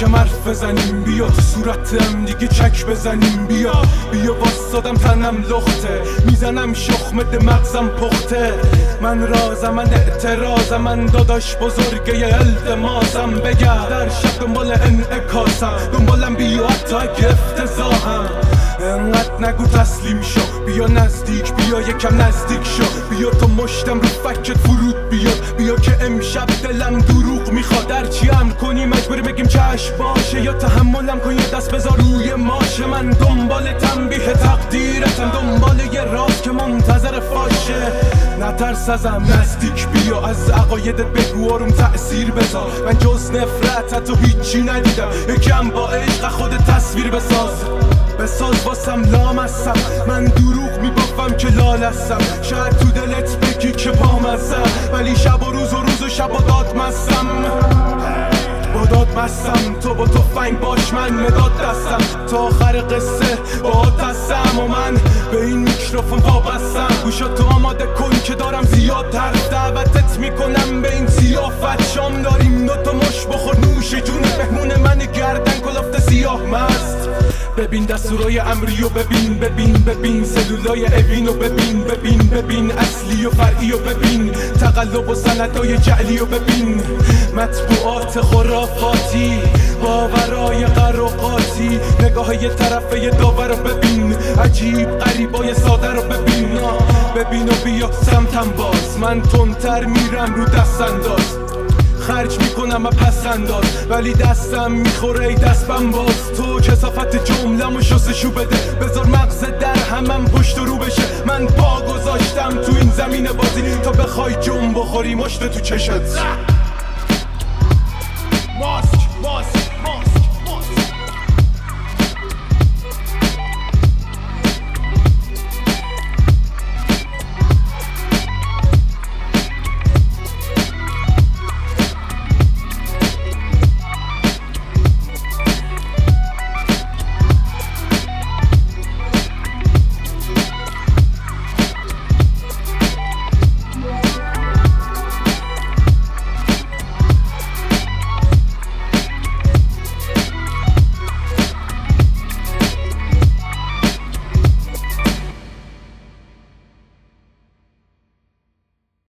یکم حرف بزنیم، بیا تو صورتم دیگه چک بزنیم، بیا واسادم تنم لخته، میزنم شخمه مغزم پخته، من رازم، من اعتراضم، من داداش بزرگه التماسم، بگرد در شب دنبال انعکاسم، دنبالم بیا حتی اگه افتضاحم، انقدر نگو تسلیم شو، بیا نزدیک، بیا یکم نزدیک شو، بیا تو مشتم رو فکت فرود بیا که امشب دلم دروغ میخواد، هرچی امر کنی مجبوری بگیم چشم باشه، یا تحملم کن یا دست بذار روی ماشه، من دنبال تنبیه تقدیرتم، دنبال یه راز که منتظر فاشه، نترس ازم، نزدیک بیا، از عقایدت بگو آروم تأثیر بذار، من جز نفرتت و هیچی ندیدم، یکم با عشق خود تصویر بساز واسم لامستم، من دروغ میبافم که لالستم، شاید تو دلت بگی که پامستم، ولی شب و روز و شب و داد مستم، با داد مستم، تو با تفنگ باش من مداد دستم، تا آخر قصه با دستم و من به این میکروفون وابستم، گوشاتو آماده کن که دارم زیاد حرف، دعوتت میکنم به این زیافت، شام داریم دوتا مش بخور نوش جون مهمون من گردن کلافت سیاه مست، ببین دستورای امری و ببین سلولای اوین و ببین اصلی و فرعی و ببین تقلب و سندای جعلی و ببین مطبوعات خرافاتی باورای قراقاتی، نگاه یه طرفه یه داور رو ببین، عجیب قریبای ساده رو ببین و بیا سمتم باز، من تندتر میرم رو دست انداز، خرج میکنم و پس انداز، ولی دستم میخوره ای دست باز، تو کثافت جملم و شستشو بده، بذار مغز در همم پشت و رو بشه، من پا گذاشتم تو این زمین بازی تا بخوای جنب بخوری مشت تو چشت.